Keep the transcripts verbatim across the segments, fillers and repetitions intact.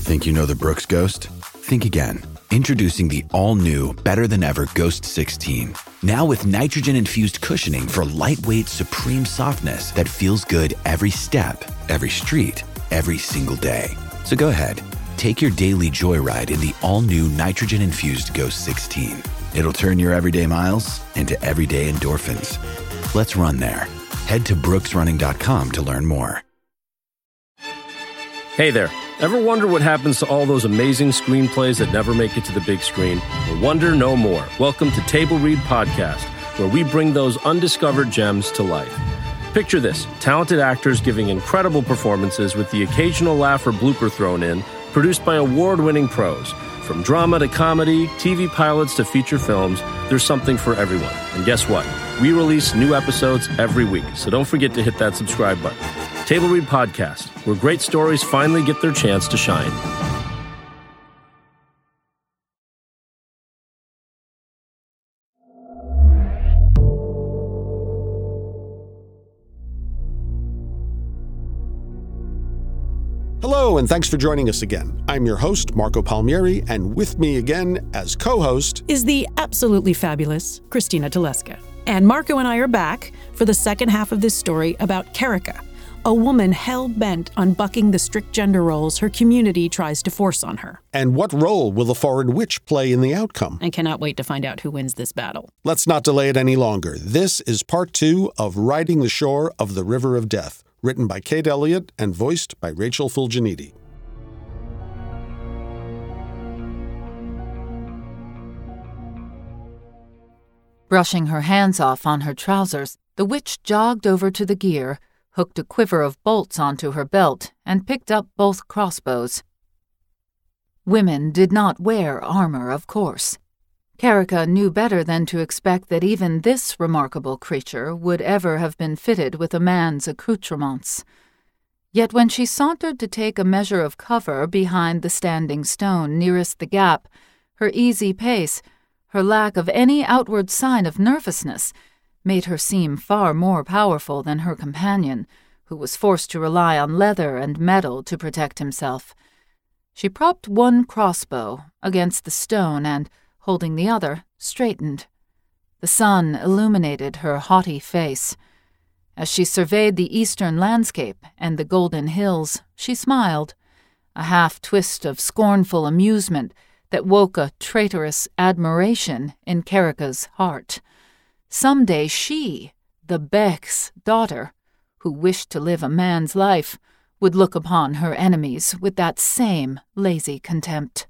Think you know the Brooks Ghost? Think again. Introducing the all-new, better-than-ever Ghost sixteen. Now with nitrogen-infused cushioning for lightweight, supreme softness that feels good every step, every street, every single day. So go ahead, take your daily joyride in the all-new nitrogen-infused Ghost sixteen. It'll turn your everyday miles into everyday endorphins. Let's run there. Head to brooks running dot com to learn more. Hey there. Ever wonder what happens to all those amazing screenplays that never make it to the big screen? Well, wonder no more. Welcome to Table Read Podcast, where we bring those undiscovered gems to life. Picture this, talented actors giving incredible performances with the occasional laugh or blooper thrown in, produced by award-winning pros. From drama to comedy, T V pilots to feature films, there's something for everyone. And guess what? We release new episodes every week, so don't forget to hit that subscribe button. Table Read Podcast, where great stories finally get their chance to shine. Hello, and thanks for joining us again. I'm your host, Marco Palmieri, and with me again as co-host is the absolutely fabulous Christina Teleska. And Marco and I are back for the second half of this story about Karika, a woman hell-bent on bucking the strict gender roles her community tries to force on her. And what role will the foreign witch play in the outcome? I cannot wait to find out who wins this battle. Let's not delay it any longer. This is part two of Riding the Shore of the River of Death, written by Kate Elliott and voiced by Rachel Fulginiti. Brushing her hands off on her trousers, the witch jogged over to the gear, hooked a quiver of bolts onto her belt, and picked up both crossbows. Women did not wear armor, of course. Karika knew better than to expect that even this remarkable creature would ever have been fitted with a man's accoutrements. Yet when she sauntered to take a measure of cover behind the standing stone nearest the gap, her easy pace, her lack of any outward sign of nervousness, made her seem far more powerful than her companion, who was forced to rely on leather and metal to protect himself. She propped one crossbow against the stone and, holding the other, straightened. The sun illuminated her haughty face. As she surveyed the eastern landscape and the golden hills, she smiled, a half-twist of scornful amusement that woke a traitorous admiration in Karika's heart. Someday she, the Bek's daughter, who wished to live a man's life, would look upon her enemies with that same lazy contempt.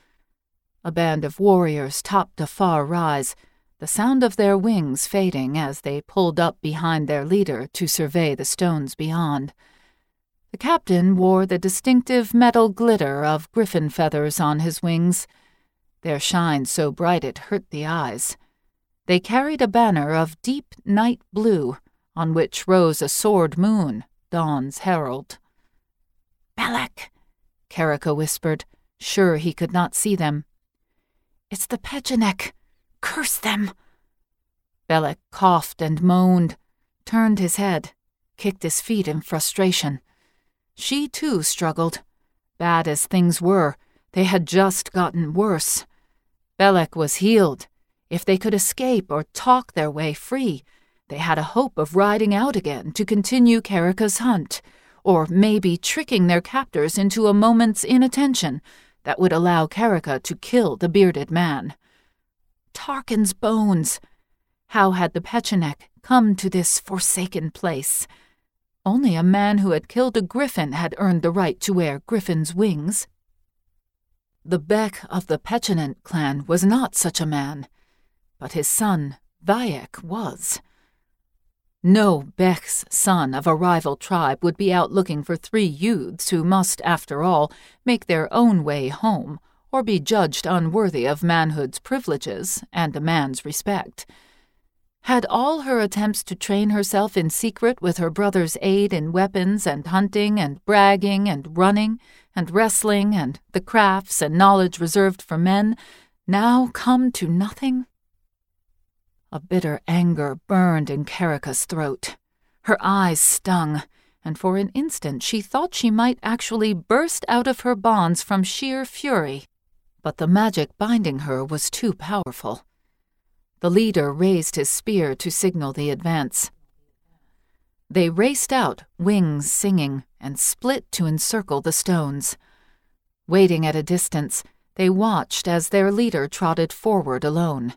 A band of warriors topped a far rise, the sound of their wings fading as they pulled up behind their leader to survey the stones beyond. The captain wore the distinctive metal glitter of griffin feathers on his wings, their shine so bright it hurt the eyes. They carried a banner of deep night blue, on which rose a sword moon, dawn's herald. "Belek," Karika whispered, sure he could not see them. "It's the Pechenek. Curse them!" Belek coughed and moaned, turned his head, kicked his feet in frustration. She, too, struggled. Bad as things were, they had just gotten worse. Belek was healed. If they could escape or talk their way free, they had a hope of riding out again to continue Karika's hunt, or maybe tricking their captors into a moment's inattention that would allow Karika to kill the bearded man. Tarkin's bones! How had the Pechenek come to this forsaken place? Only a man who had killed a griffin had earned the right to wear griffin's wings. The Bek of the Pechenek clan was not such a man, but his son, Vayek, was. No Bek's son of a rival tribe would be out looking for three youths who must, after all, make their own way home, or be judged unworthy of manhood's privileges and a man's respect. Had all her attempts to train herself in secret with her brother's aid in weapons and hunting and bragging and running and wrestling and the crafts and knowledge reserved for men now come to nothing? A bitter anger burned in Karika's throat. Her eyes stung, and for an instant she thought she might actually burst out of her bonds from sheer fury. But the magic binding her was too powerful. The leader raised his spear to signal the advance. They raced out, wings singing, and split to encircle the stones. Waiting at a distance, they watched as their leader trotted forward alone.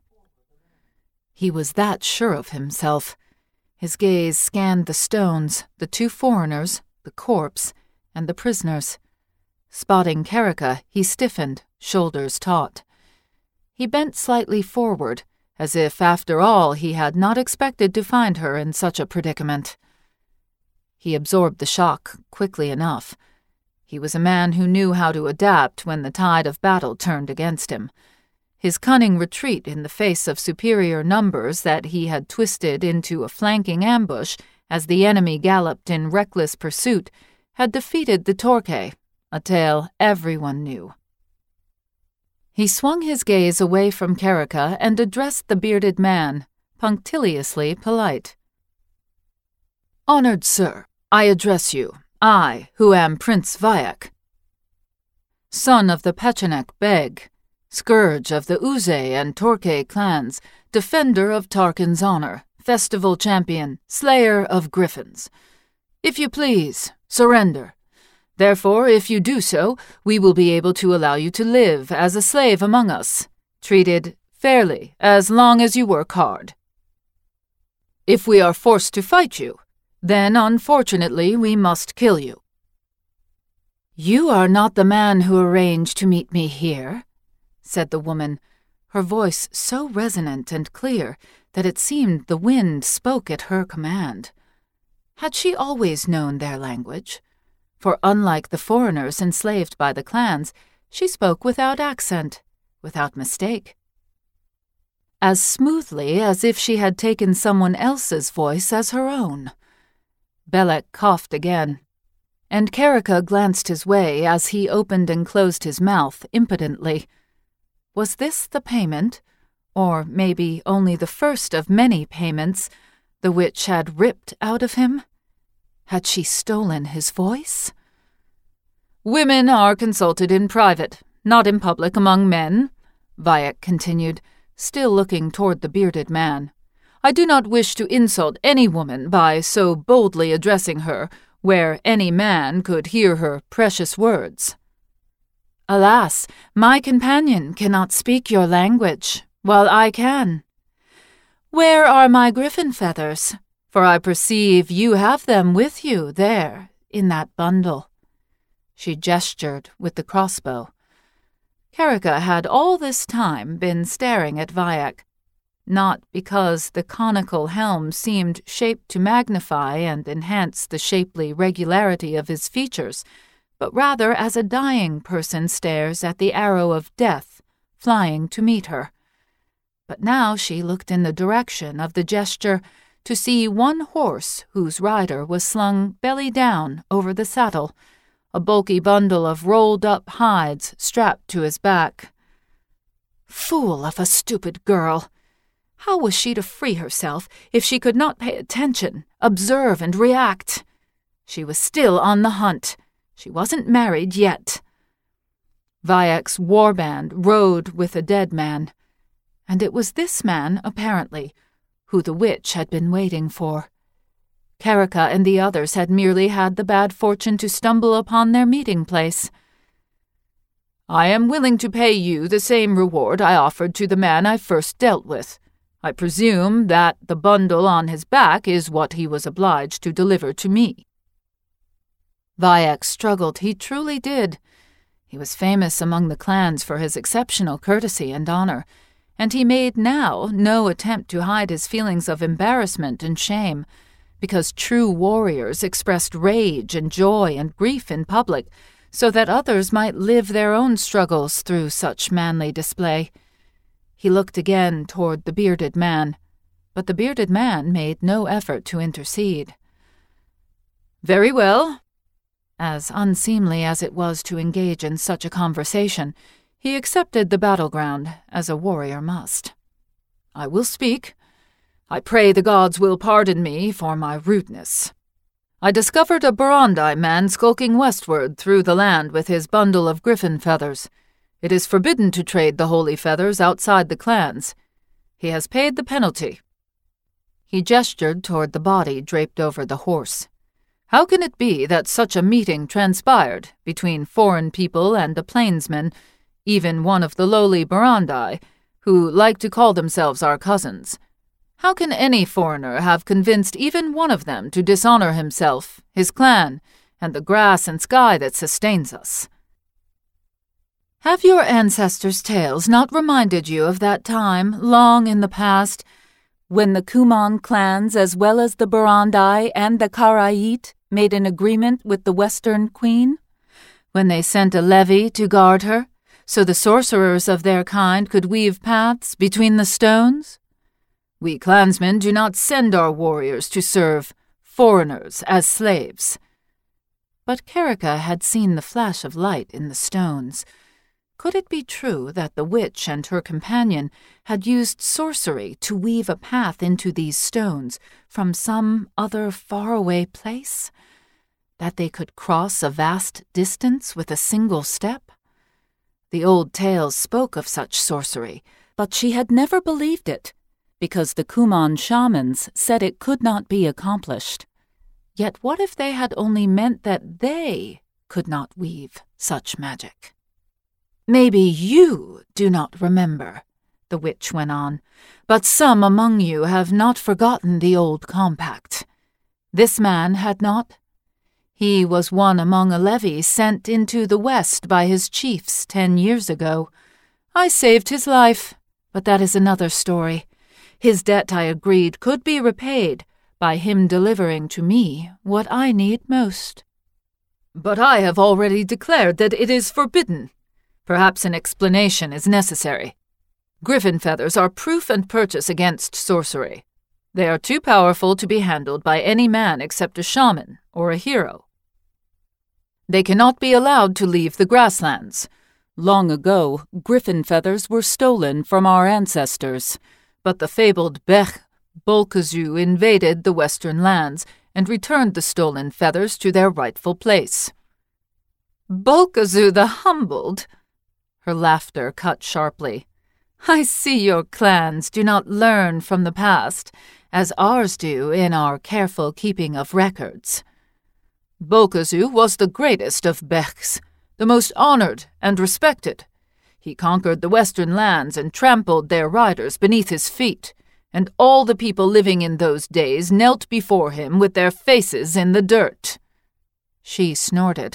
He was that sure of himself. His gaze scanned the stones, the two foreigners, the corpse, and the prisoners. Spotting Kerika, he stiffened, shoulders taut. He bent slightly forward, as if, after all, he had not expected to find her in such a predicament. He absorbed the shock quickly enough. He was a man who knew how to adapt when the tide of battle turned against him. His cunning retreat in the face of superior numbers that he had twisted into a flanking ambush as the enemy galloped in reckless pursuit had defeated the Torquay, a tale everyone knew. He swung his gaze away from Kerika and addressed the bearded man, punctiliously polite. "Honored sir, I address you, I, who am Prince Vayak, son of the Pechenek Beg, scourge of the Uze and Torquay clans, defender of Tarkin's honor, festival champion, slayer of griffins. If you please, surrender. Therefore, if you do so, we will be able to allow you to live as a slave among us, treated fairly as long as you work hard. If we are forced to fight you, then unfortunately we must kill you." "You are not the man who arranged to meet me here," said the woman, her voice so resonant and clear that it seemed the wind spoke at her command. Had she always known their language? For unlike the foreigners enslaved by the clans, she spoke without accent, without mistake. As smoothly as if she had taken someone else's voice as her own. Belek coughed again, and Kerika glanced his way as he opened and closed his mouth impotently. Was this the payment, or maybe only the first of many payments, the witch had ripped out of him? Had she stolen his voice? "Women are consulted in private, not in public among men," Vayak continued, still looking toward the bearded man. "I do not wish to insult any woman by so boldly addressing her where any man could hear her precious words." "Alas, my companion cannot speak your language, while I can. Where are my griffin feathers? For I perceive you have them with you there, in that bundle." She gestured with the crossbow. Kerika had all this time been staring at Vayak, not because the conical helm seemed shaped to magnify and enhance the shapely regularity of his features, but rather as a dying person stares at the arrow of death flying to meet her. But now she looked in the direction of the gesture to see one horse whose rider was slung belly down over the saddle, a bulky bundle of rolled-up hides strapped to his back. Fool of a stupid girl! How was she to free herself if she could not pay attention, observe, and react? She was still on the hunt. She wasn't married yet. Vayak's warband rode with a dead man, and it was this man, apparently, who the witch had been waiting for. Kerika and the others had merely had the bad fortune to stumble upon their meeting place. "I am willing to pay you the same reward I offered to the man I first dealt with. I presume that the bundle on his back is what he was obliged to deliver to me." Vayak struggled. He truly did. He was famous among the clans for his exceptional courtesy and honor, and he made now no attempt to hide his feelings of embarrassment and shame, because true warriors expressed rage and joy and grief in public, so that others might live their own struggles through such manly display. He looked again toward the bearded man, but the bearded man made no effort to intercede. "Very well." As unseemly as it was to engage in such a conversation, he accepted the battleground as a warrior must. "I will speak. I pray the gods will pardon me for my rudeness. I discovered a Barandai man skulking westward through the land with his bundle of griffin feathers. It is forbidden to trade the holy feathers outside the clans. He has paid the penalty." He gestured toward the body draped over the horse. "How can it be that such a meeting transpired between foreign people and a plainsman, even one of the lowly Barandai, who like to call themselves our cousins? How can any foreigner have convinced even one of them to dishonor himself, his clan, and the grass and sky that sustains us? Have your ancestors' tales not reminded you of that time, long in the past, when the Kuman clans as well as the Barandai and the Karayit made an agreement with the Western Queen? When they sent a levy to guard her, so the sorcerers of their kind could weave paths between the stones? We clansmen do not send our warriors to serve foreigners as slaves." But Kerika had seen the flash of light in the stones. Could it be true that the witch and her companion had used sorcery to weave a path into these stones from some other faraway place? That they could cross a vast distance with a single step? The old tales spoke of such sorcery, but she had never believed it, because the Kuman shamans said it could not be accomplished. Yet what if they had only meant that they could not weave such magic? "Maybe you do not remember," the witch went on, "but some among you have not forgotten the old compact. This man had not. He was one among a levy sent into the west by his chiefs ten years ago. I saved his life, but that is another story. His debt, I agreed, could be repaid by him delivering to me what I need most." "But I have already declared that it is forbidden. Perhaps an explanation is necessary. Griffin feathers are proof and purchase against sorcery. They are too powerful to be handled by any man except a shaman or a hero. They cannot be allowed to leave the grasslands. Long ago, griffin feathers were stolen from our ancestors, but the fabled Bech Bolkazu invaded the western lands and returned the stolen feathers to their rightful place." "Bolkazu the Humbled?" Her laughter cut sharply. "I see your clans do not learn from the past, as ours do in our careful keeping of records. Bolkazu was the greatest of Bechs, the most honored and respected. He conquered the western lands and trampled their riders beneath his feet, and all the people living in those days knelt before him with their faces in the dirt." She snorted.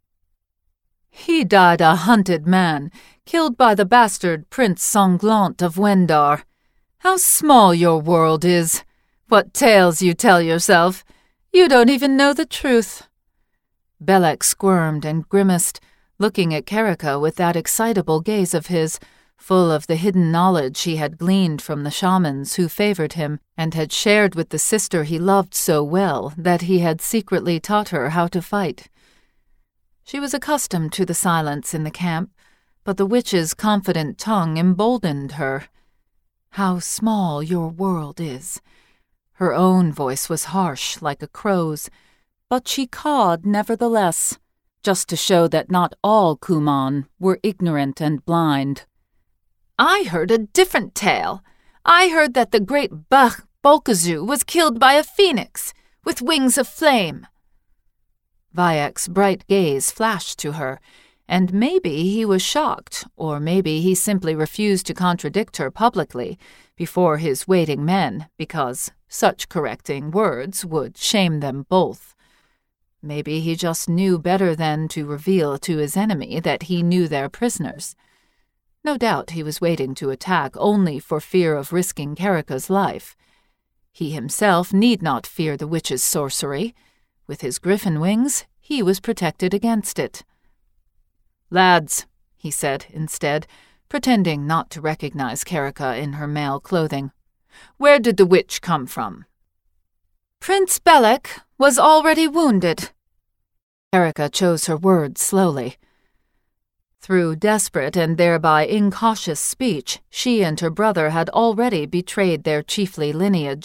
"He died a hunted man, killed by the bastard Prince Sanglant of Wendar. How small your world is. What tales you tell yourself. You don't even know the truth." Belek squirmed and grimaced, looking at Kerika with that excitable gaze of his, full of the hidden knowledge he had gleaned from the shamans who favored him and had shared with the sister he loved so well that he had secretly taught her how to fight. She was accustomed to the silence in the camp, but the witch's confident tongue emboldened her. "How small your world is." Her own voice was harsh like a crow's, but she cawed nevertheless, just to show that not all Kuman were ignorant and blind. "I heard a different tale. I heard that the great Bach Bolkazu was killed by a phoenix with wings of flame." Vayek's bright gaze flashed to her, and maybe he was shocked, or maybe he simply refused to contradict her publicly before his waiting men, because such correcting words would shame them both. Maybe he just knew better than to reveal to his enemy that he knew their prisoners. No doubt he was waiting to attack only for fear of risking Kerika's life. He himself need not fear the witch's sorcery. With his griffin wings, he was protected against it. "Lads," he said instead, pretending not to recognize Kerika in her male clothing, "where did the witch come from?" "Prince Belek was already wounded." Kerika chose her words slowly. Through desperate and thereby incautious speech, she and her brother had already betrayed their chiefly lineage.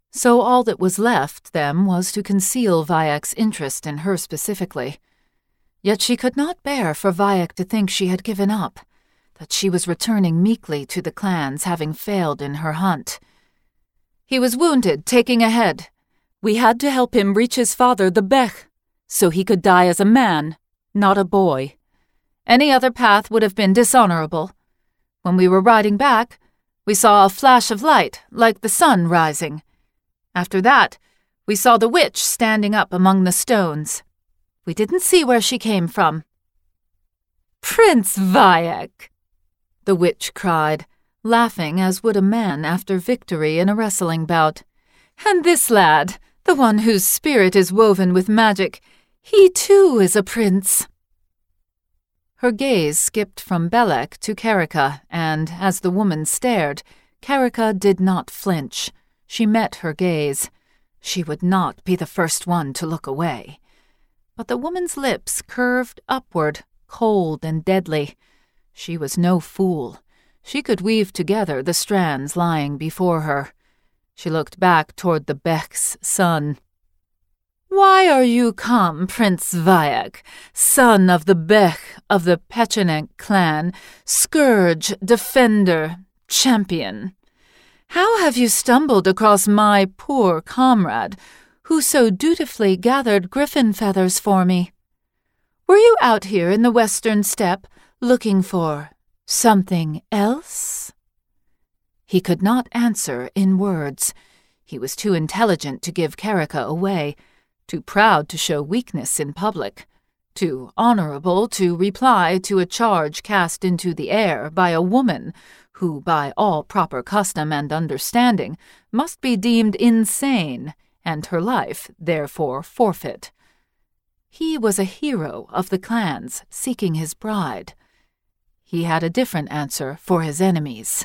So all that was left them was to conceal Vayek's interest in her specifically. Yet she could not bear for Vayek to think she had given up, that she was returning meekly to the clans, having failed in her hunt. He was wounded, taking ahead. We had to help him reach his father, the Bech, so he could die as a man, not a boy. Any other path would have been dishonorable. When we were riding back, we saw a flash of light, like the sun rising. After that, we saw the witch standing up among the stones. We didn't see where she came from. "Prince Vayek!" the witch cried, laughing as would a man after victory in a wrestling bout. "And this lad, the one whose spirit is woven with magic, he too is a prince." Her gaze skipped from Belek to Karika, and, as the woman stared, Karika did not flinch. She met her gaze. She would not be the first one to look away. But the woman's lips curved upward, cold and deadly. She was no fool. She could weave together the strands lying before her. She looked back toward the Bech's son. "Why are you come, Prince Vayek, son of the Bech of the Pecheneck clan, scourge, defender, champion? How have you stumbled across my poor comrade, who so dutifully gathered griffin feathers for me? Were you out here in the western steppe looking for something else?" He could not answer in words. He was too intelligent to give Karika away, too proud to show weakness in public, too honorable to reply to a charge cast into the air by a woman who, by all proper custom and understanding, must be deemed insane, and her life, therefore, forfeit. He was a hero of the clans seeking his bride. He had a different answer for his enemies.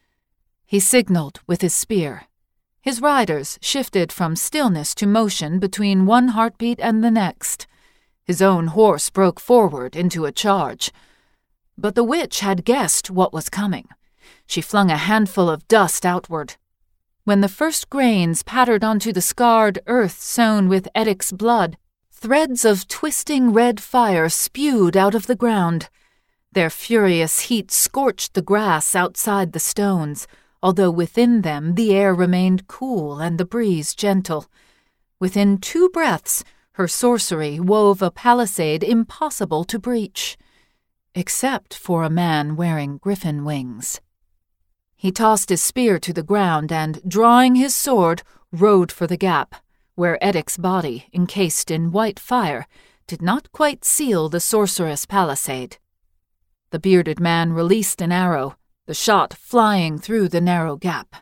He signaled with his spear. His riders shifted from stillness to motion between one heartbeat and the next. His own horse broke forward into a charge. But the witch had guessed what was coming. She flung a handful of dust outward. When the first grains pattered onto the scarred earth sown with Edic's blood, threads of twisting red fire spewed out of the ground. Their furious heat scorched the grass outside the stones, although within them the air remained cool and the breeze gentle. Within two breaths, her sorcery wove a palisade impossible to breach, except for a man wearing griffin wings. He tossed his spear to the ground and, drawing his sword, rode for the gap, where Edic's body, encased in white fire, did not quite seal the sorceress' palisade. The bearded man released an arrow, the shot flying through the narrow gap.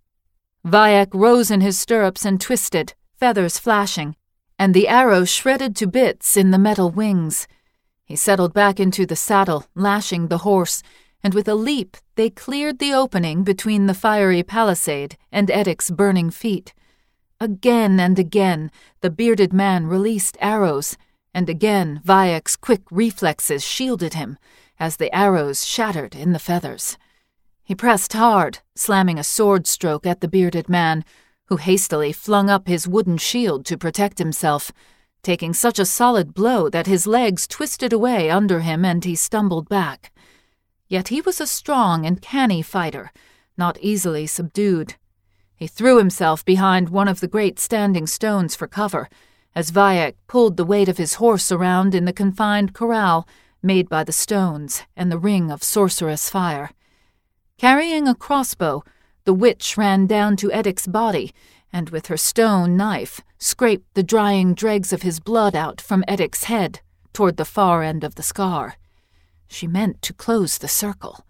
Vayek rose in his stirrups and twisted, feathers flashing, and the arrow shredded to bits in the metal wings. He settled back into the saddle, lashing the horse, and with a leap they cleared the opening between the fiery palisade and Edic's burning feet. Again and again the bearded man released arrows, and again Vayek's quick reflexes shielded him as the arrows shattered in the feathers. He pressed hard, slamming a sword stroke at the bearded man, who hastily flung up his wooden shield to protect himself, taking such a solid blow that his legs twisted away under him and he stumbled back. Yet he was a strong and canny fighter, not easily subdued. He threw himself behind one of the great standing stones for cover, as Vayek pulled the weight of his horse around in the confined corral made by the stones and the ring of sorceress fire. Carrying a crossbow, the witch ran down to Edic's body, and with her stone knife scraped the drying dregs of his blood out from Edic's head toward the far end of the scar. She meant to close the circle.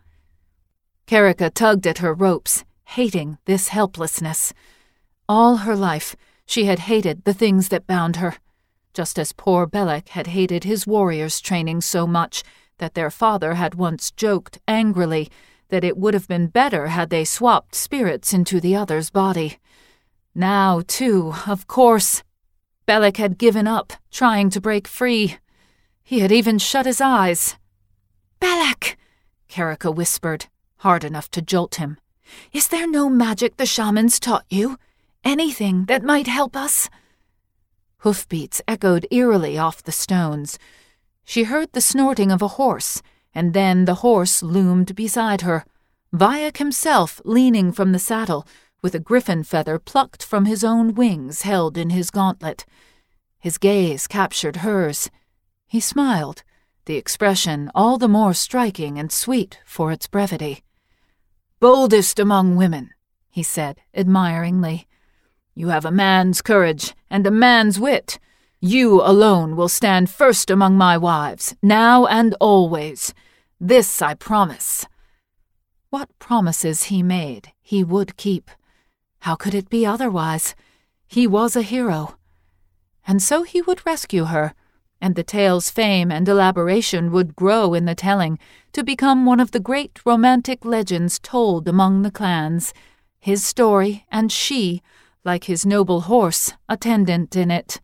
Karika tugged at her ropes, hating this helplessness. All her life she had hated the things that bound her, just as poor Belek had hated his warriors' training so much that their father had once joked angrily that it would have been better had they swapped spirits into the other's body. Now, too, of course, Belek had given up, trying to break free. He had even shut his eyes. "Belek!" Karika whispered, hard enough to jolt him. "Is there no magic the shamans taught you? Anything that might help us?" Hoofbeats echoed eerily off the stones. She heard the snorting of a horse, and then the horse loomed beside her, Vayak himself leaning from the saddle, with a griffin feather plucked from his own wings held in his gauntlet. His gaze captured hers. He smiled, the expression all the more striking and sweet for its brevity. "Boldest among women," he said admiringly. "You have a man's courage and a man's wit. You alone will stand first among my wives, now and always. This I promise." What promises he made, he would keep. How could it be otherwise? He was a hero. And so he would rescue her, and the tale's fame and elaboration would grow in the telling to become one of the great romantic legends told among the clans, his story and she, like his noble horse, attendant in it.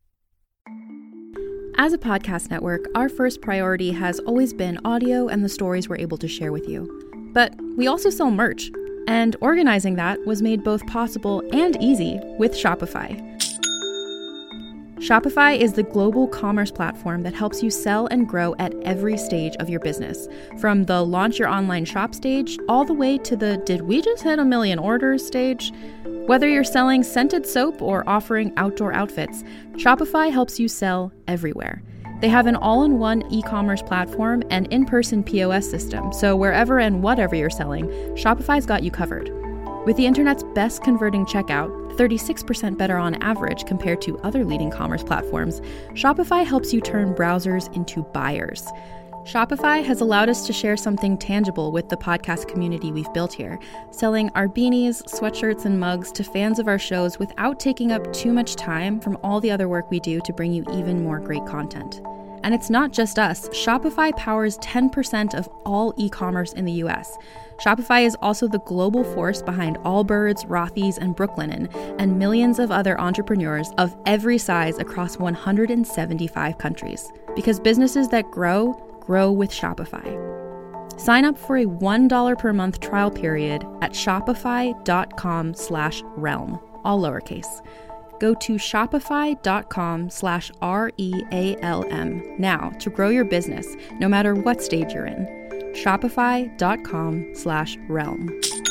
As a podcast network, our first priority has always been audio and the stories we're able to share with you. But we also sell merch, and organizing that was made both possible and easy with Shopify. Shopify is the global commerce platform that helps you sell and grow at every stage of your business, from the launch your online shop stage all the way to the did we just hit a million orders stage. Whether you're selling scented soap or offering outdoor outfits, Shopify helps you sell everywhere. They have an all-in-one e-commerce platform and in-person P O S system, so wherever and whatever you're selling, Shopify's got you covered. With the internet's best converting checkout, thirty-six percent better on average compared to other leading commerce platforms, Shopify helps you turn browsers into buyers. Shopify has allowed us to share something tangible with the podcast community we've built here, selling our beanies, sweatshirts, and mugs to fans of our shows without taking up too much time from all the other work we do to bring you even more great content. And it's not just us. Shopify powers ten percent of all e-commerce in the U S. Shopify is also the global force behind Allbirds, Rothy's, and Brooklinen, and millions of other entrepreneurs of every size across one hundred seventy-five countries. Because businesses that grow, grow with Shopify. Sign up for a one dollar per month trial period at shopify.com slash realm, all lowercase. Go to shopify.com slash R-E-A-L-M now to grow your business, no matter what stage you're in. Shopify.com slash realm.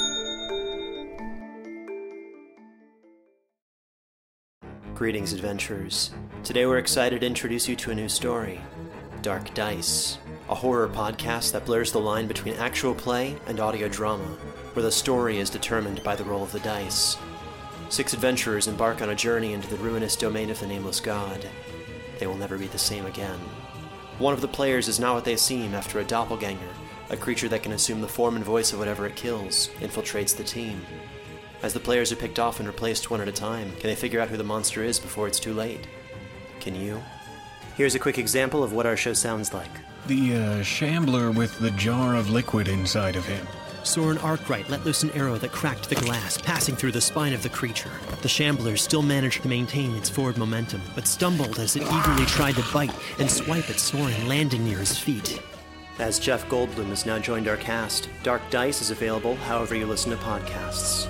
Greetings, adventurers. Today we're excited to introduce you to a new story, Dark Dice, a horror podcast that blurs the line between actual play and audio drama, where the story is determined by the roll of the dice. Six adventurers embark on a journey into the ruinous domain of the Nameless God. They will never be the same again. One of the players is not what they seem after a doppelganger, a creature that can assume the form and voice of whatever it kills, infiltrates the team. As the players are picked off and replaced one at a time, can they figure out who the monster is before it's too late? Can you? Here's a quick example of what our show sounds like. The, uh, shambler with the jar of liquid inside of him. Soren Arkwright let loose an arrow that cracked the glass, passing through the spine of the creature. The shambler still managed to maintain its forward momentum, but stumbled as it eagerly tried to bite and swipe at Soren, landing near his feet. As Jeff Goldblum has now joined our cast, Dark Dice is available however you listen to podcasts.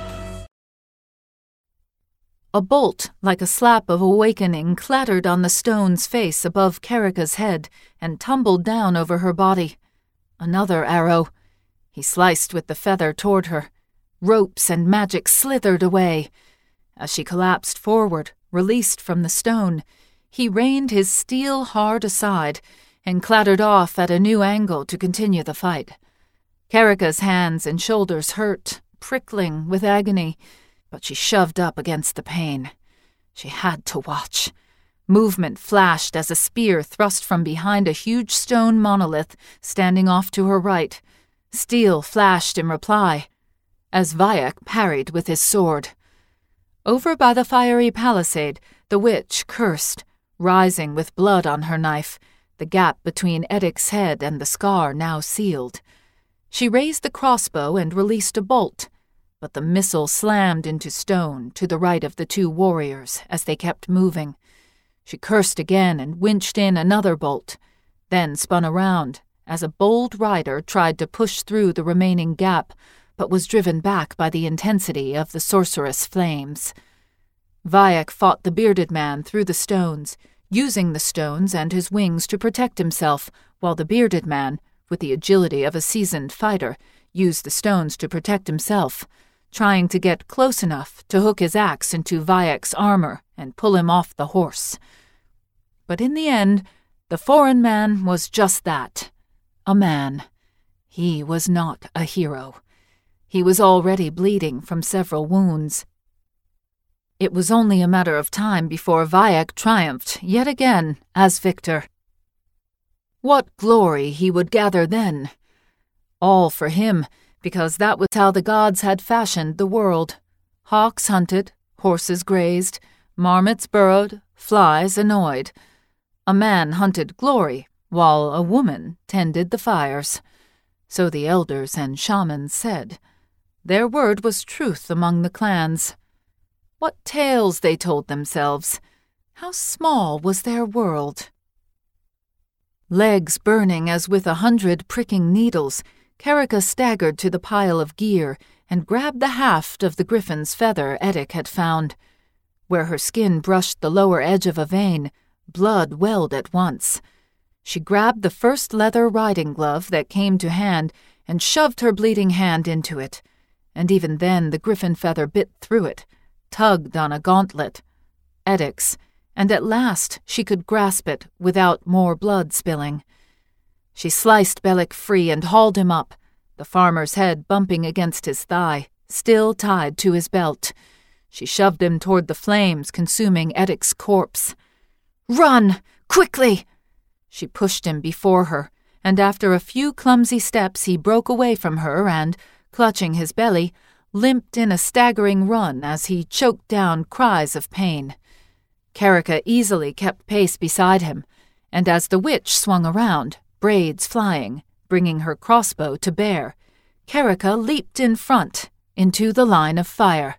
A bolt, like a slap of awakening, clattered on the stone's face above Kerika's head and tumbled down over her body. Another arrow. He sliced with the feather toward her. Ropes and magic slithered away. As she collapsed forward, released from the stone, he reined his steel hard aside and clattered off at a new angle to continue the fight. Kerika's hands and shoulders hurt, prickling with agony, but she shoved up against the pain. She had to watch. Movement flashed as a spear thrust from behind a huge stone monolith standing off to her right. Steel flashed in reply, as Vayak parried with his sword. Over by the fiery palisade, the witch cursed, rising with blood on her knife, the gap between Edic's head and the scar now sealed. She raised the crossbow and released a bolt, but the missile slammed into stone to the right of the two warriors as they kept moving. She cursed again and winched in another bolt, then spun around as a bold rider tried to push through the remaining gap, but was driven back by the intensity of the sorceress flames. Vayak fought the bearded man through the stones, using the stones and his wings to protect himself, while the bearded man, with the agility of a seasoned fighter, used the stones to protect himself, trying to get close enough to hook his axe into Vayak's armor and pull him off the horse. But in the end, the foreign man was just that, a man. He was not a hero. He was already bleeding from several wounds. It was only a matter of time before Vayak triumphed yet again as victor. What glory he would gather then! All for him, because that was how the gods had fashioned the world. Hawks hunted, horses grazed, marmots burrowed, flies annoyed. A man hunted glory, while a woman tended the fires. So the elders and shamans said. Their word was truth among the clans. What tales they told themselves! How small was their world! Legs burning as with a hundred pricking needles, Karika staggered to the pile of gear and grabbed the haft of the griffin's feather Eddic had found. Where her skin brushed the lower edge of a vein, blood welled at once. She grabbed the first leather riding glove that came to hand and shoved her bleeding hand into it. And even then the griffin feather bit through it, tugged on a gauntlet, Eddic's, and at last she could grasp it without more blood spilling. She sliced Bellic free and hauled him up, the farmer's head bumping against his thigh, still tied to his belt. She shoved him toward the flames consuming Eddic's corpse. "Run! Quickly!" She pushed him before her, and after a few clumsy steps he broke away from her and, clutching his belly, limped in a staggering run as he choked down cries of pain. Karika easily kept pace beside him, and as the witch swung around, braids flying, bringing her crossbow to bear, Karika leaped in front, into the line of fire.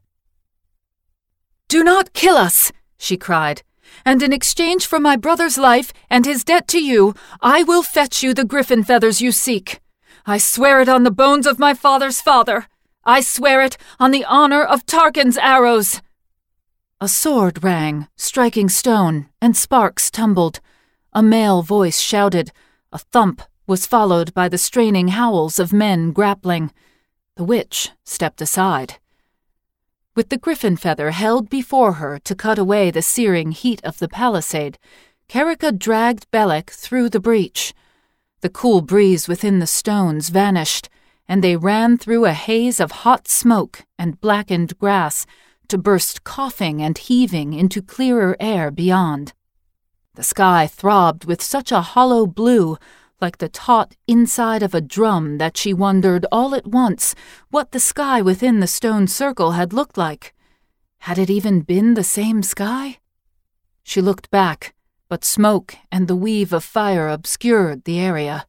"Do not kill us!" she cried, "and in exchange for my brother's life and his debt to you, I will fetch you the griffin feathers you seek. I swear it on the bones of my father's father. I swear it on the honor of Tarkin's arrows." A sword rang, striking stone, and sparks tumbled. A male voice shouted. A thump was followed by the straining howls of men grappling. The witch stepped aside. With the griffin feather held before her to cut away the searing heat of the palisade, Karika dragged Bellic through the breach. The cool breeze within the stones vanished, and they ran through a haze of hot smoke and blackened grass to burst coughing and heaving into clearer air beyond. The sky throbbed with such a hollow blue, like the taut inside of a drum, that she wondered all at once what the sky within the stone circle had looked like. Had it even been the same sky? She looked back, but smoke and the weave of fire obscured the area.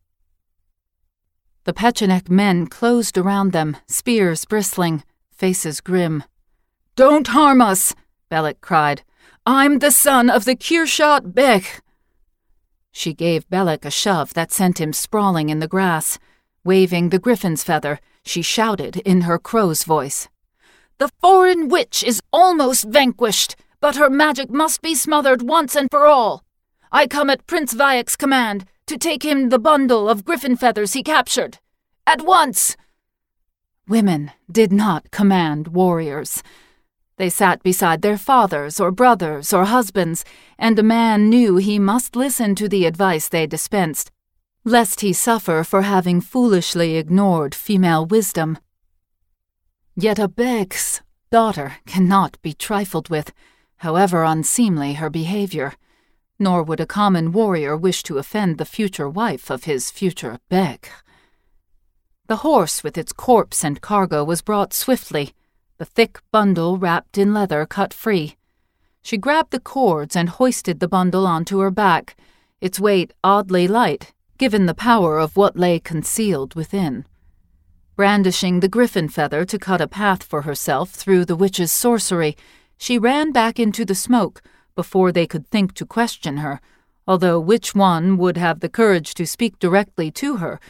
The Pecheneck men closed around them, spears bristling, faces grim. "Don't harm us!" Bellic cried. "I'm the son of the Kirshat Bek." She gave Bellic a shove that sent him sprawling in the grass. Waving the griffin's feather, she shouted in her crow's voice. "The foreign witch is almost vanquished, but her magic must be smothered once and for all. I come at Prince Vayak's command to take him the bundle of griffin feathers he captured. At once!" Women did not command warriors. They sat beside their fathers or brothers or husbands, and a man knew he must listen to the advice they dispensed, lest he suffer for having foolishly ignored female wisdom. Yet a Beg's daughter cannot be trifled with, however unseemly her behavior, nor would a common warrior wish to offend the future wife of his future Beg. The horse with its corpse and cargo was brought swiftly, the thick bundle wrapped in leather cut free. She grabbed the cords and hoisted the bundle onto her back, its weight oddly light, given the power of what lay concealed within. Brandishing the griffin feather to cut a path for herself through the witch's sorcery, she ran back into the smoke before they could think to question her, although which one would have the courage to speak directly to her,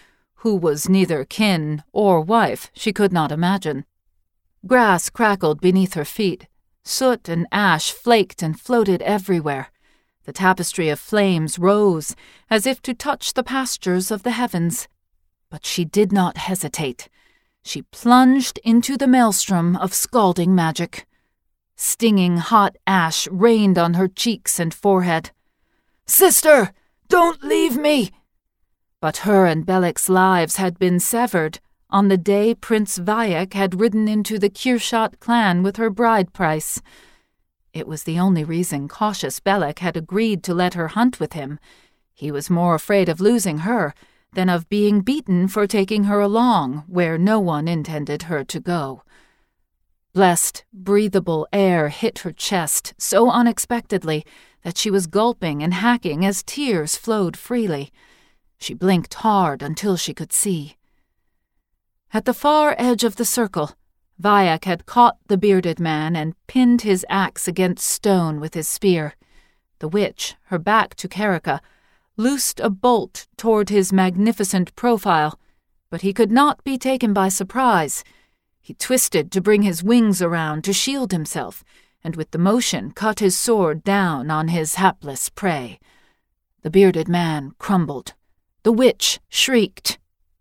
who was neither kin or wife, she could not imagine. Grass crackled beneath her feet. Soot and ash flaked and floated everywhere. The tapestry of flames rose, as if to touch the pastures of the heavens. But she did not hesitate. She plunged into the maelstrom of scalding magic. Stinging hot ash rained on her cheeks and forehead. "Sister, don't leave me!" But her and Belec's lives had been severed on the day Prince Vayak had ridden into the Kirshot clan with her bride price. It was the only reason cautious Belek had agreed to let her hunt with him. He was more afraid of losing her than of being beaten for taking her along where no one intended her to go. Blessed, breathable air hit her chest so unexpectedly that she was gulping and hacking as tears flowed freely. She blinked hard until she could see. At the far edge of the circle, Vayak had caught the bearded man and pinned his axe against stone with his spear. The witch, her back to Karika, loosed a bolt toward his magnificent profile, but he could not be taken by surprise. He twisted to bring his wings around to shield himself, and with the motion cut his sword down on his hapless prey. The bearded man crumbled. The witch shrieked.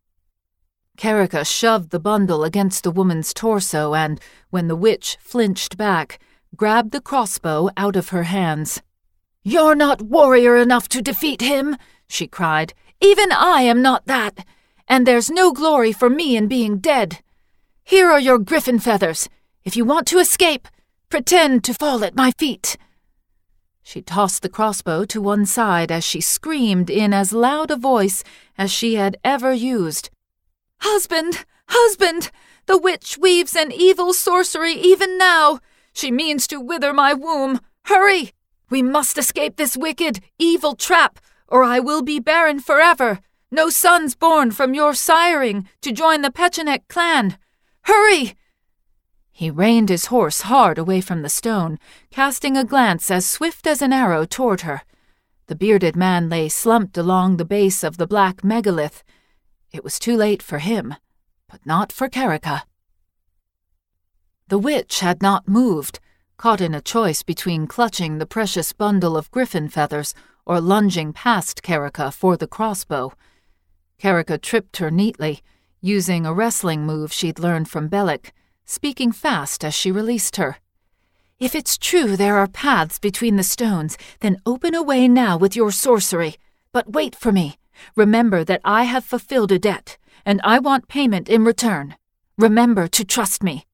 Karika shoved the bundle against the woman's torso and, when the witch flinched back, grabbed the crossbow out of her hands. "You're not warrior enough to defeat him," she cried. "Even I am not that, and there's no glory for me in being dead. Here are your griffin feathers. If you want to escape, pretend to fall at my feet." She tossed the crossbow to one side as she screamed in as loud a voice as she had ever used. "Husband! Husband! The witch weaves an evil sorcery even now. She means to wither my womb. Hurry! We must escape this wicked, evil trap, or I will be barren forever. No sons born from your siring to join the Pechenek clan. Hurry!" He reined his horse hard away from the stone, casting a glance as swift as an arrow toward her. The bearded man lay slumped along the base of the black megalith. It was too late for him, but not for Karika. The witch had not moved, caught in a choice between clutching the precious bundle of griffin feathers or lunging past Karika for the crossbow. Karika tripped her neatly, using a wrestling move she'd learned from Belek, speaking fast as she released her. "If it's true there are paths between the stones, then open a way now with your sorcery. But wait for me. Remember that I have fulfilled a debt, and I want payment in return. Remember to trust me."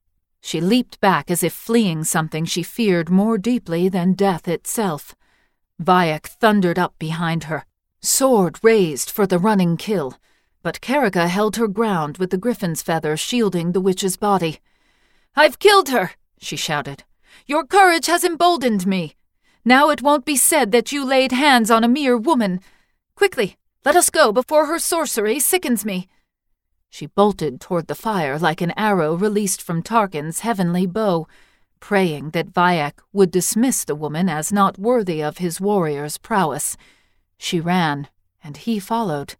She leaped back as if fleeing something she feared more deeply than death itself. Vayak thundered up behind her, sword raised for the running kill, but Karika held her ground with the griffin's feather shielding the witch's body. "I've killed her," she shouted. "Your courage has emboldened me. Now it won't be said that you laid hands on a mere woman. Quickly, let us go before her sorcery sickens me." She bolted toward the fire like an arrow released from Tarkin's heavenly bow, praying that Vayak would dismiss the woman as not worthy of his warrior's prowess. She ran, and he followed.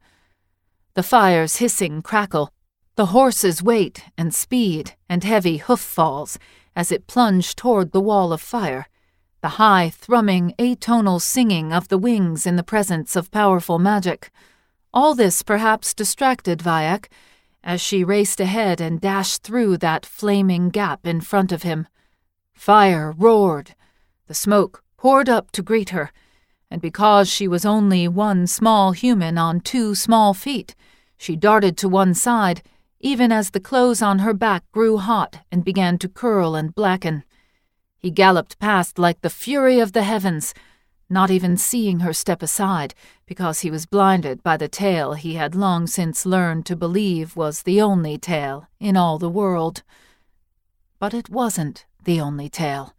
The fire's hissing crackle, the horse's weight and speed and heavy hoof falls as it plunged toward the wall of fire, the high, thrumming, atonal singing of the wings in the presence of powerful magic. All this perhaps distracted Vayak as she raced ahead and dashed through that flaming gap in front of him. Fire roared. The smoke poured up to greet her, and because she was only one small human on two small feet, she darted to one side, even as the clothes on her back grew hot and began to curl and blacken. He galloped past like the fury of the heavens, not even seeing her step aside, because he was blinded by the tale he had long since learned to believe was the only tale in all the world. But it wasn't the only tale.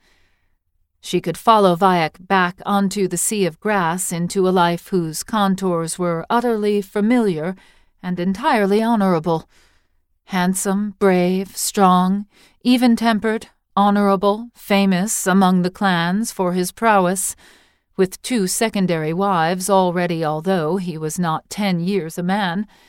She could follow Vayak back onto the sea of grass into a life whose contours were utterly familiar and entirely honorable. Handsome, brave, strong, even-tempered, honorable, famous among the clans for his prowess, with two secondary wives already although he was not ten years a man.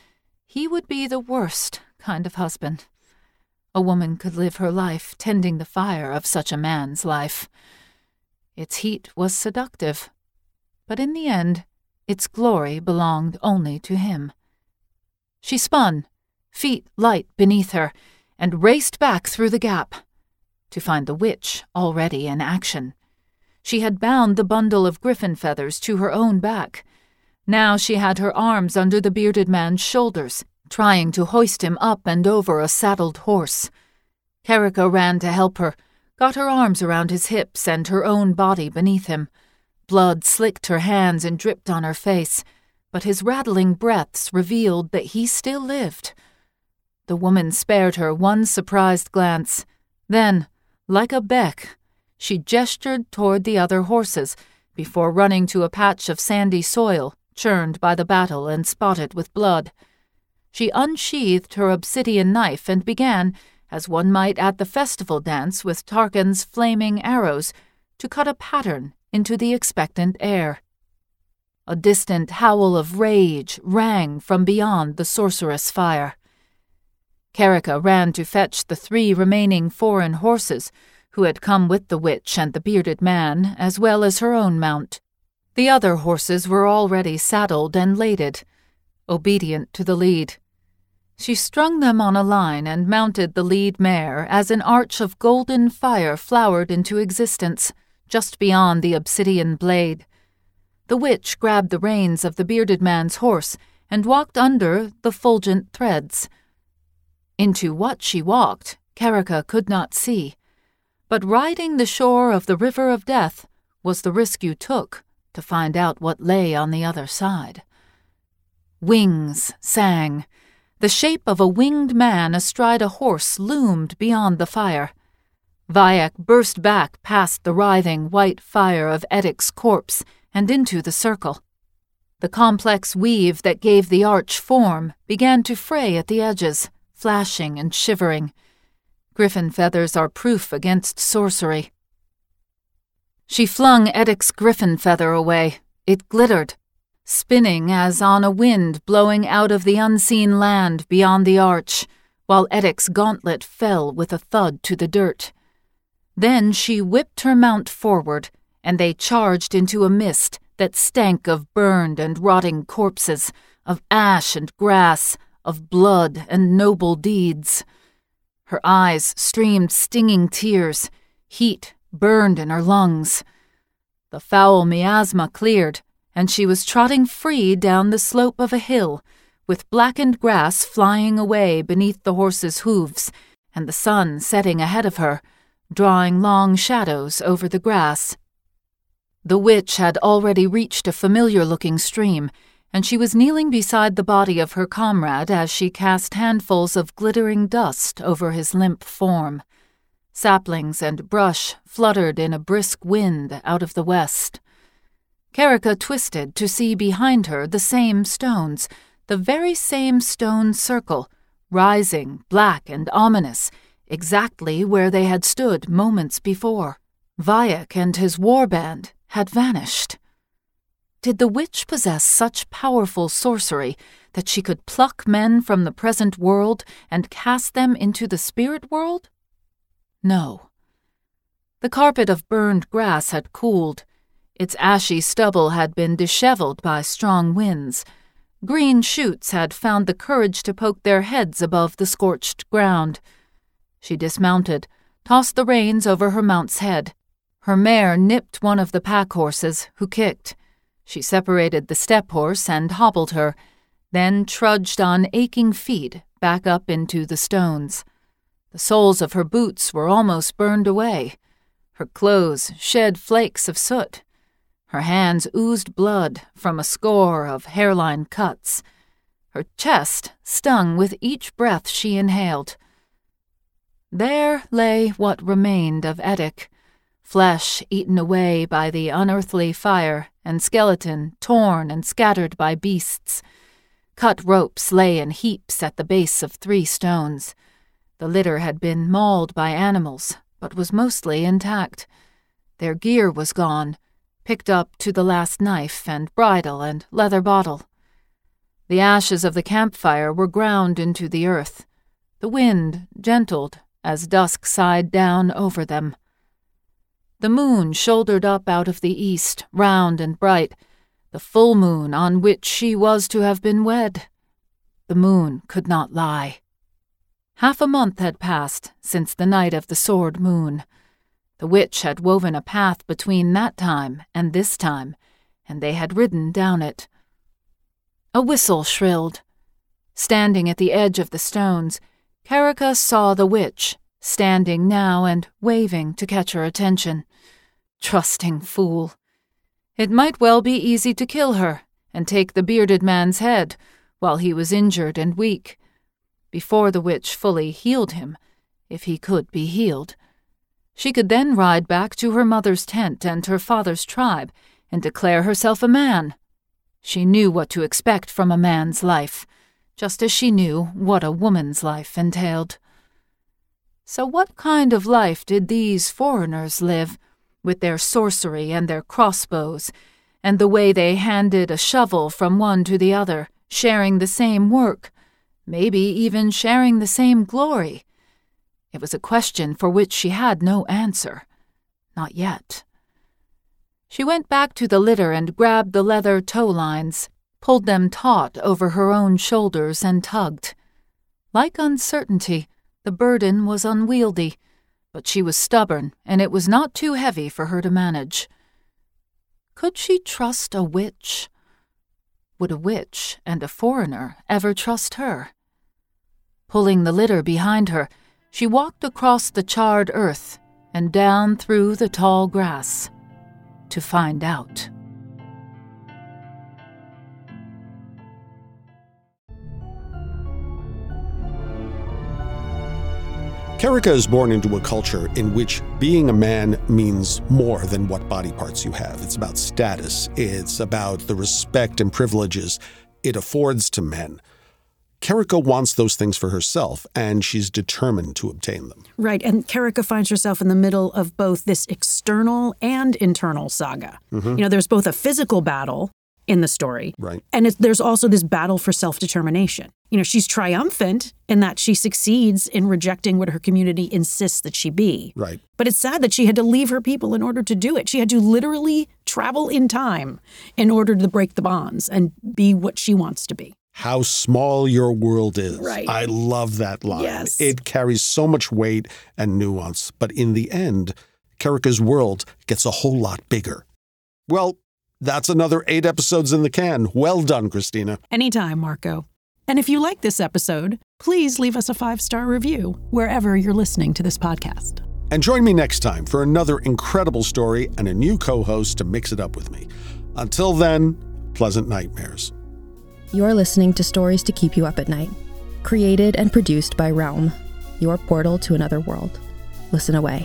he would be the worst kind of husband. A woman could live her life tending the fire of such a man's life. Its heat was seductive, but in the end, its glory belonged only to him. She spun, feet light beneath her, and raced back through the gap, to find the witch already in action. She had bound the bundle of griffin feathers to her own back. Now she had her arms under the bearded man's shoulders, trying to hoist him up and over a saddled horse. Kerika ran to help her, got her arms around his hips and her own body beneath him. Blood slicked her hands and dripped on her face, but his rattling breaths revealed that he still lived. The woman spared her one surprised glance. Then, like a beck, she gestured toward the other horses before running to a patch of sandy soil churned by the battle and spotted with blood. She unsheathed her obsidian knife and began, as one might at the festival dance with Tarkan's flaming arrows, to cut a pattern into the expectant air. A distant howl of rage rang from beyond the sorceress' fire. Kerika ran to fetch the three remaining foreign horses, who had come with the witch and the bearded man, as well as her own mount. The other horses were already saddled and laded, obedient to the lead. She strung them on a line and mounted the lead mare as an arch of golden fire flowered into existence, just beyond the obsidian blade. The witch grabbed the reins of the bearded man's horse and walked under the fulgent threads. Into what she walked, Kerika could not see, but riding the shore of the River of Death was the risk you took to find out what lay on the other side. Wings sang. The shape of a winged man astride a horse loomed beyond the fire. Vayak burst back past the writhing white fire of Edic's corpse and into the circle. The complex weave that gave the arch form began to fray at the edges, flashing and shivering. Griffin feathers are proof against sorcery. She flung Edic's griffin feather away. It glittered, spinning as on a wind blowing out of the unseen land beyond the arch, while Edic's gauntlet fell with a thud to the dirt. Then she whipped her mount forward, and they charged into a mist that stank of burned and rotting corpses, of ash and grass, of blood and noble deeds. Her eyes streamed stinging tears. Heat burned in her lungs. The foul miasma cleared, and she was trotting free down the slope of a hill, with blackened grass flying away beneath the horse's hooves, and the sun setting ahead of her, drawing long shadows over the grass. The witch had already reached a familiar-looking stream, and she was kneeling beside the body of her comrade as she cast handfuls of glittering dust over his limp form. Saplings and brush fluttered in a brisk wind out of the west. Kerika twisted to see behind her the same stones, the very same stone circle, rising, black and ominous, exactly where they had stood moments before. Vayak and his warband had vanished. Did the witch possess such powerful sorcery that she could pluck men from the present world and cast them into the spirit world? No. The carpet of burned grass had cooled. Its ashy stubble had been disheveled by strong winds. Green shoots had found the courage to poke their heads above the scorched ground. She dismounted, tossed the reins over her mount's head. Her mare nipped one of the pack horses, who kicked. She separated the step horse and hobbled her, then trudged on aching feet back up into the stones. The soles of her boots were almost burned away. Her clothes shed flakes of soot. Her hands oozed blood from a score of hairline cuts. Her chest stung with each breath she inhaled. There lay what remained of Edic, flesh eaten away by the unearthly fire and skeleton torn and scattered by beasts. Cut ropes lay in heaps at the base of three stones. The litter had been mauled by animals, but was mostly intact. Their gear was gone, picked up to the last knife and bridle and leather bottle. The ashes of the campfire were ground into the earth. The wind gentled as dusk sighed down over them. The moon shouldered up out of the east, round and bright, the full moon on which she was to have been wed. The moon could not lie. Half a month had passed since the night of the sword moon. The witch had woven a path between that time and this time, and they had ridden down it. A whistle shrilled. Standing at the edge of the stones, Karaka saw the witch, standing now and waving to catch her attention. Trusting fool. It might well be easy to kill her and take the bearded man's head while he was injured and weak, before the witch fully healed him, if he could be healed. She could then ride back to her mother's tent and her father's tribe and declare herself a man. She knew what to expect from a man's life, just as she knew what a woman's life entailed. So what kind of life did these foreigners live, with their sorcery and their crossbows, and the way they handed a shovel from one to the other, sharing the same work, maybe even sharing the same glory? It was a question for which she had no answer. Not yet. She went back to the litter and grabbed the leather tow lines, pulled them taut over her own shoulders and tugged. Like uncertainty, the burden was unwieldy, but she was stubborn, and it was not too heavy for her to manage. Could she trust a witch? Would a witch and a foreigner ever trust her? Pulling the litter behind her, she walked across the charred earth and down through the tall grass to find out. Karaka is born into a culture in which being a man means more than what body parts you have. It's about status. It's about the respect and privileges it affords to men. Karaka wants those things for herself, and she's determined to obtain them. Right, and Karaka finds herself in the middle of both this external and internal saga. Mm-hmm. You know, there's both a physical battle in the story, right, and it's, there's also this battle for self-determination. You know, she's triumphant in that she succeeds in rejecting what her community insists that she be. Right. But it's sad that she had to leave her people in order to do it. She had to literally travel in time in order to break the bonds and be what she wants to be. How small your world is. Right. I love that line. Yes. It carries so much weight and nuance, but in the end, Karaka's world gets a whole lot bigger. Well, that's another eight episodes in the can. Well done, Christina. Anytime, Marco. And if you like this episode, please leave us a five-star review wherever you're listening to this podcast. And join me next time for another incredible story and a new co-host to mix it up with me. Until then, pleasant nightmares. You're listening to Stories to Keep You Up at Night, created and produced by Realm, your portal to another world. Listen away.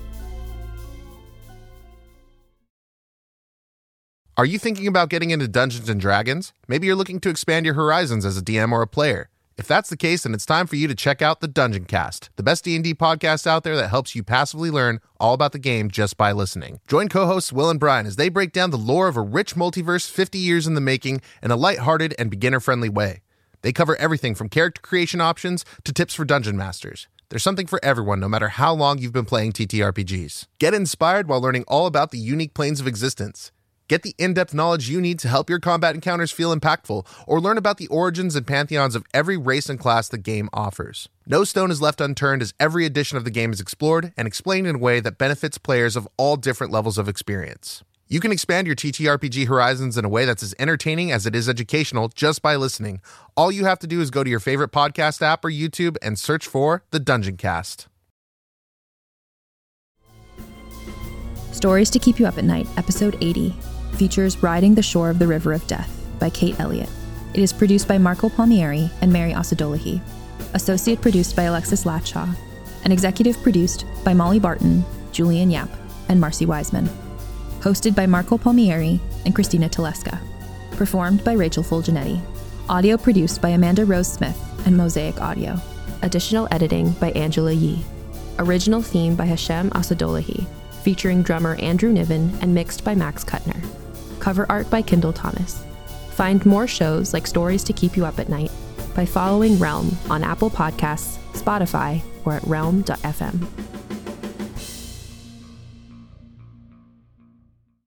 Are you thinking about getting into Dungeons and Dragons? Maybe you're looking to expand your horizons as a D M or a player. If that's the case, then it's time for you to check out the Dungeon Cast, the best D and D podcast out there that helps you passively learn all about the game just by listening. Join co-hosts Will and Brian as they break down the lore of a rich multiverse fifty years in the making in a lighthearted and beginner-friendly way. They cover everything from character creation options to tips for dungeon masters. There's something for everyone, no matter how long you've been playing T T R P Gs. Get inspired while learning all about the unique planes of existence. Get the in-depth knowledge you need to help your combat encounters feel impactful, or learn about the origins and pantheons of every race and class the game offers. No stone is left unturned as every edition of the game is explored and explained in a way that benefits players of all different levels of experience. You can expand your T T R P G horizons in a way that's as entertaining as it is educational just by listening. All you have to do is go to your favorite podcast app or YouTube and search for The Dungeon Cast. Stories to Keep You Up at Night, Episode eighty, features Riding the Shore of the River of Death by Kate Elliott. It is produced by Marco Palmieri and Mary Osadolahi, associate produced by Alexis Latshaw, and executive produced by Molly Barton, Julian Yap, and Marcy Wiseman. Hosted by Marco Palmieri and Christina Teleska. Performed by Rachel Fulginetti. Audio produced by Amanda Rose Smith and Mosaic Audio. Additional editing by Angela Yee. Original theme by Hashem Osadolahi, featuring drummer Andrew Niven and mixed by Max Kuttner. Cover art by Kendall Thomas. Find more shows like Stories to Keep You Up at Night by following Realm on Apple Podcasts, Spotify, or at realm dot f m.